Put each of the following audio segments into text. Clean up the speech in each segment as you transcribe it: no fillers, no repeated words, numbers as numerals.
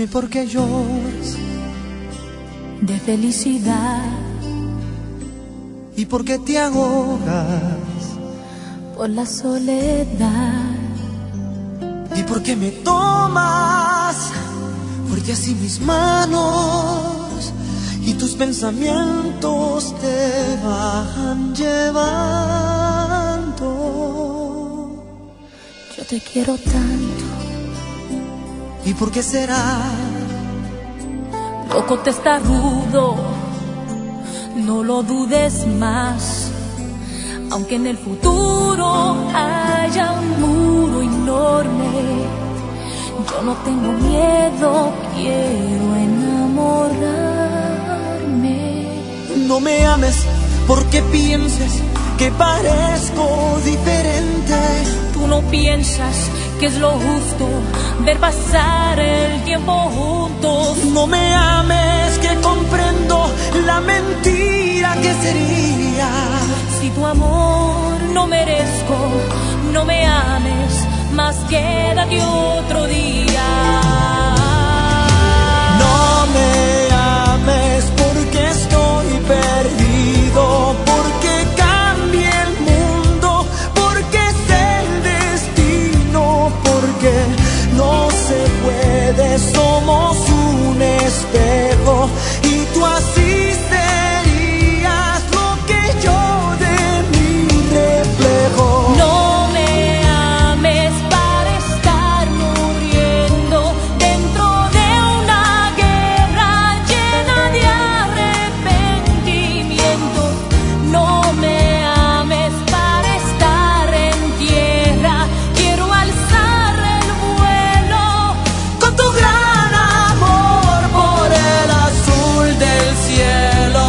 Dime por qué lloras de felicidad y por qué te ahogas por la soledad. ¿Y por qué me tomas fuerte así mis manos y tus pensamientos te van llevando? Yo te quiero tanto. ¿Y por qué será? Loco testarudo, no lo dudes más. Aunque en el futuro haya un muro enorme, yo no tengo miedo, quiero enamorarme. No me ames porque pienses que parezco diferente. Tú no piensas que es lo justo ver pasar el tiempo juntos. No me ames que comprendo la mentira que sería. Si tu amor no merezco, no me ames, más quédate otro día. No me ames porque estoy perdido, porque cambie el mundo, porque es el destino, porque no se puede, somos un espejo y tú así serías lo que yo de mi reflejo. No me ames para estar muriendo dentro de una guerra llena de arrepentimiento. No me ames para estar en tierra, quiero alzar el vuelo Con tu gran amor por el azul del cielo.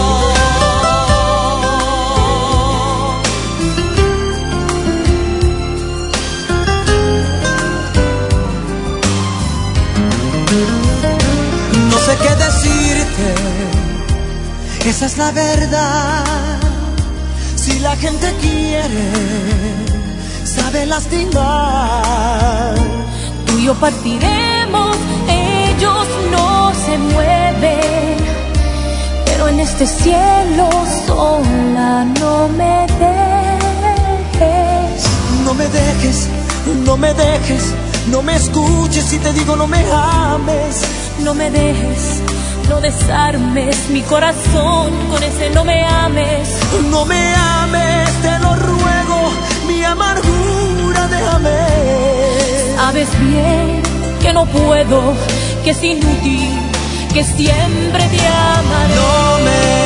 No sé qué decirte, esa es la verdad. Si la gente quiere, sabe lastimar. Tú y yo partiremos, ellos no se mueven, pero en este cielo sola no me dejes. No me dejes, no me dejes, no me escuches si te digo no me ames. No me dejes, no desarmes mi corazón con ese no me ames. No me ames, te lo ruego, mi amargura déjame. Sabes bien que no puedo, que es inútil, que siempre te amaré. No me